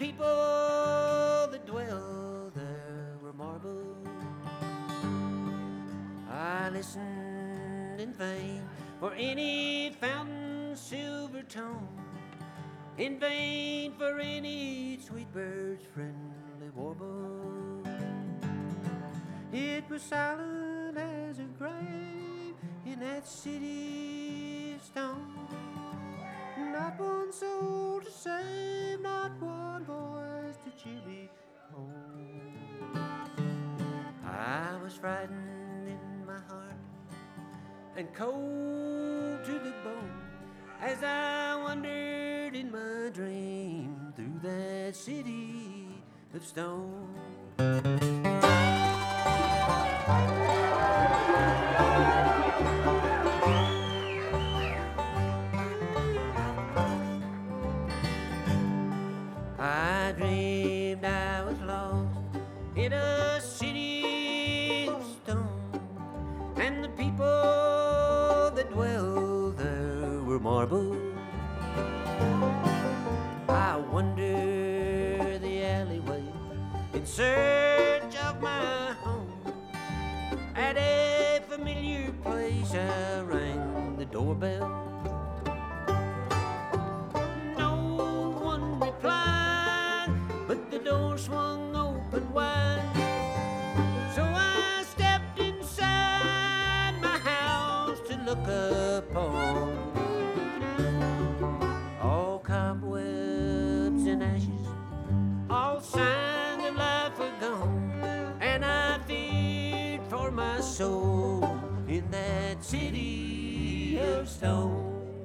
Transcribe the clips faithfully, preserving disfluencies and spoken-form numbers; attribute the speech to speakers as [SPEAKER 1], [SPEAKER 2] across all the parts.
[SPEAKER 1] people that dwell there were marble. I listened in vain for any fountain silver tone, in vain for any sweet bird's friendly warble. It was silent as a grave in that city of stone. Not one soul to save, not one voice to cheer me home. I was frightened in my heart and cold to the bone as I wandered in my dream through that city of stone. I dreamed I was lost in a city of stone, and the people that dwelled there were marble. I wander the alleyway in search of my home. At a familiar place I rang the doorbell. Door swung open wide, so I stepped inside my house to look upon all cobwebs and ashes, all signs of life were gone, and I feared for my soul in that city of stone.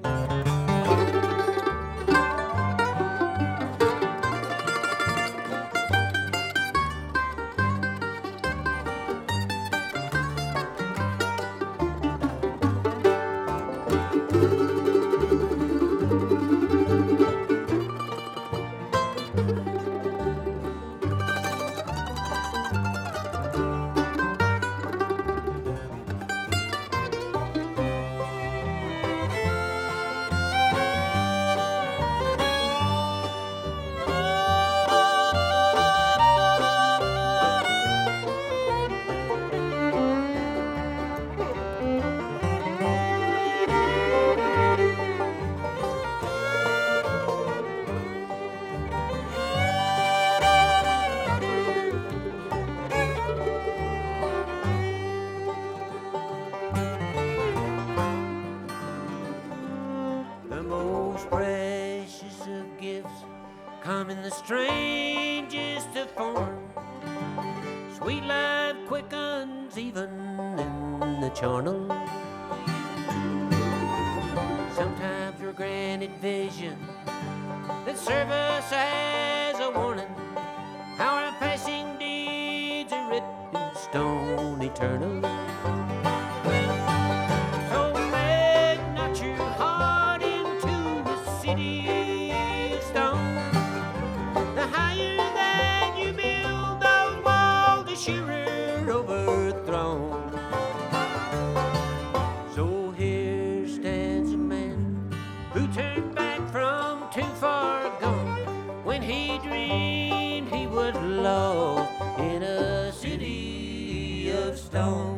[SPEAKER 1] Precious of gifts come in the strangest of forms. Sweet life quickens even in the charnel. Sometimes we're granted vision that serve us as a warning, how our passing deeds are written in stone eternal. Overthrown. So here stands a man who turned back from too far gone when he dreamed he was lost in a city of stone.